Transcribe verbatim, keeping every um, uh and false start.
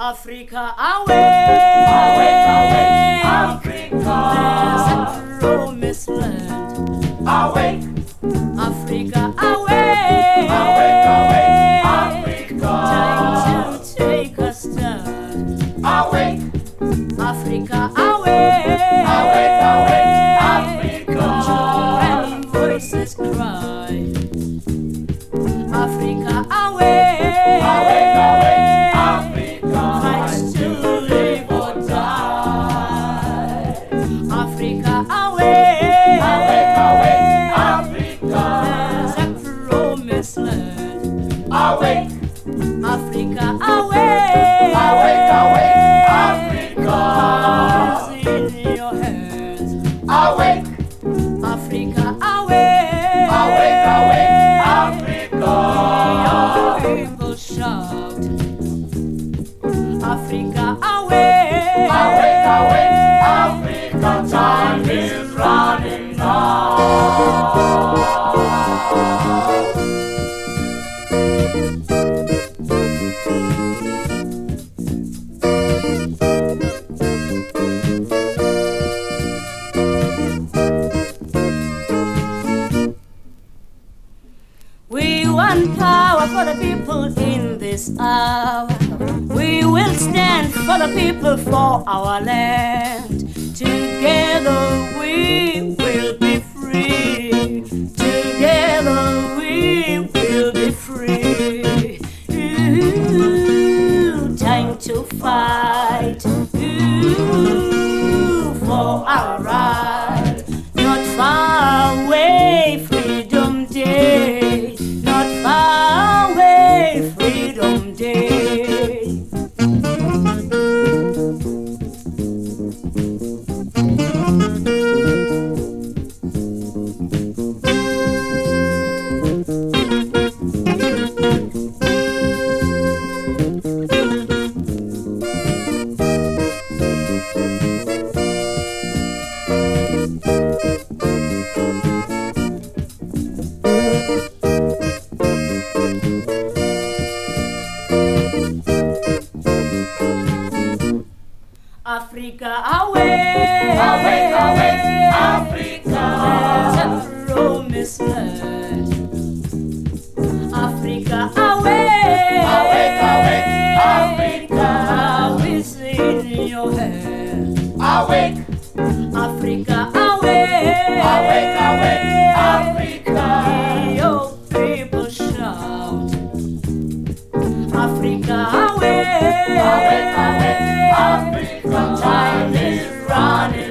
Africa, away, awake, awake, Africa. There's a promised land. Awake, Africa, away, awake, awake, Africa. Time to take a stand. Awake, Africa, away, awake, awake, Africa. And voices cry. Africa, away, Awake, awake, Africa. Fight to live or die. Africa, away, Awake, awake, Africa. There's a promised land. Awake, Africa, away, awake, awake, Africa. Is in your hands. Awake, Africa, away, awake, awake, Africa. Young people shout. Africa, away, Awake, awake, Africa. Time is running out. We want power for the people in this hour. We will stand for the people, for our land. Together we will be free. Together we will be free. Ooh, time to fight. Ooh, for our right. Not far away, Freedom Day. Not far away, Freedom Day. Africa, away, Awake, awake, Africa. There's a promised land. Africa, away, Awake, awake, Africa. Now is in your hand. Awake, Africa, away, awake, awake, Africa. Your people shout. Africa, away, Awake, awake, Africa. Time is running